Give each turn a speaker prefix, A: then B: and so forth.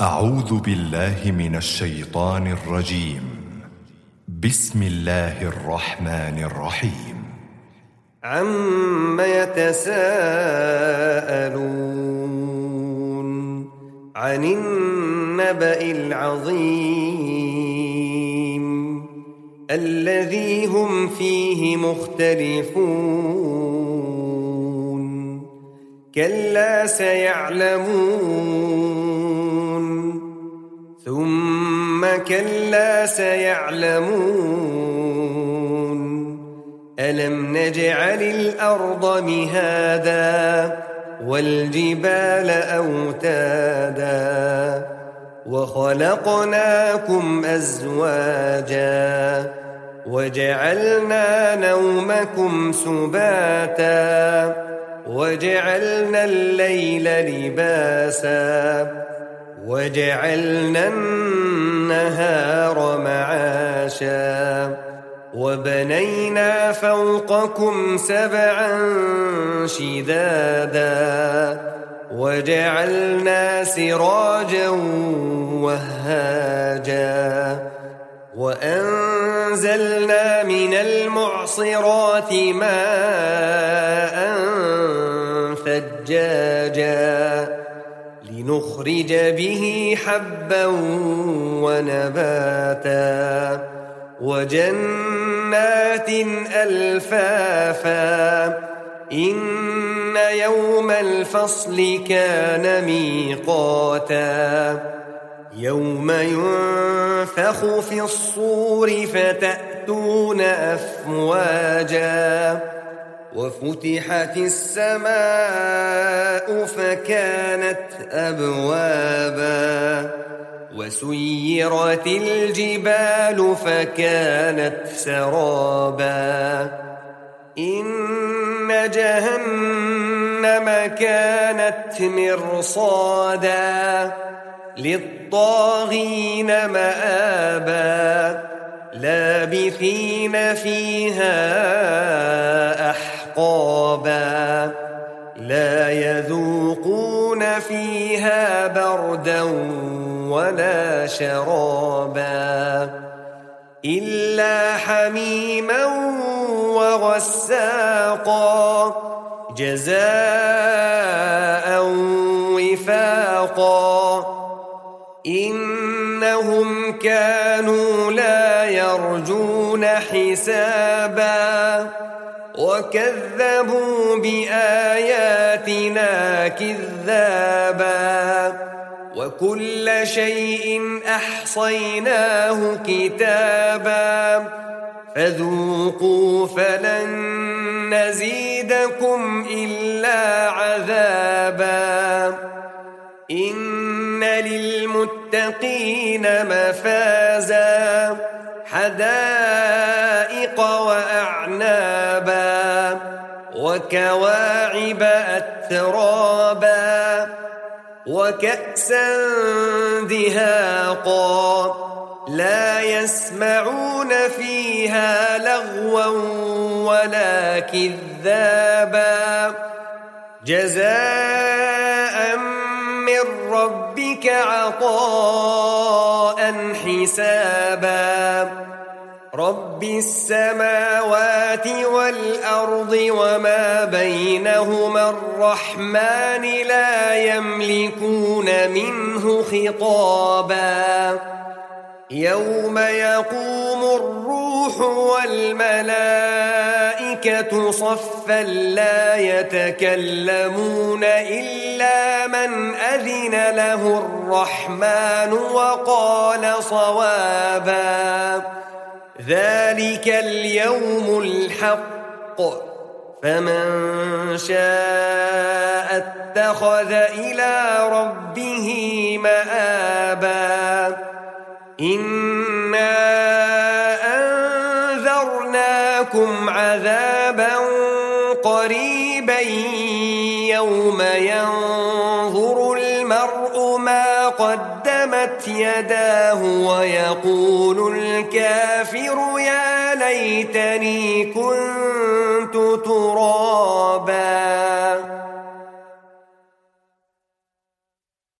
A: أعوذ بالله من الشيطان الرجيم. بسم الله الرحمن الرحيم.
B: عم يتساءلون عن النبأ العظيم الذي هم فيه مختلفون كلا سيعلمون ثم كلا سيعلمون ألم نجعل الأرض مهادا والجبال أوتادا وخلقناكم أزواجا وجعلنا نومكم سباتا وجعلنا الليل لباسا وجعلنا النهار معاشا وبنينا فوقكم سبعا شدادا وجعلنا سراجا وهاجا وأنزلنا من المعصرات ماء ثجاجا لنخرج به حبا ونباتا وجنات ألفافا إن يوم الفصل كان ميقاتا يوم ينفخ في الصور فتأتون أفواجا وفتحت السماء فكانت أبوابا وسيرت الجبال فكانت سرابا إن جهنم كانت مرصادا للطاغين مآبا لابثين فيها أحقابا لا يذوقون فيها بردا ولا شرابا إلا حميما وغساقا جزاء وفاقا إنهم كانوا لا يرجون حسابا وكذبوا بآياتنا كذابا وكل شيء أحصيناه كتابا فذوقوا فلن نزيدكم إلا عذابا إن للمتقين مفازا حدائق وأعنابا وكواعب أترابا وكأسا دهاقا لا يسمعون فيها لغوا ولا كذابا جزاء من ربك عطاء حسابا رب السماوات والأرض وما بينهما الرحمن لا يملكون منه خطابا يوم يقوم الروح والملائكة صفا لا يتكلمون إلا من أذن له الرحمن وقال صوابا ذلك اليوم الحق فمن شاء اتخذ إلى ربه مآبا إنا أنذرناكم عذابا قريبا يوم ينظر المرء ما قدمت يداه ويقول الكافر يا ليتني كنت ترابا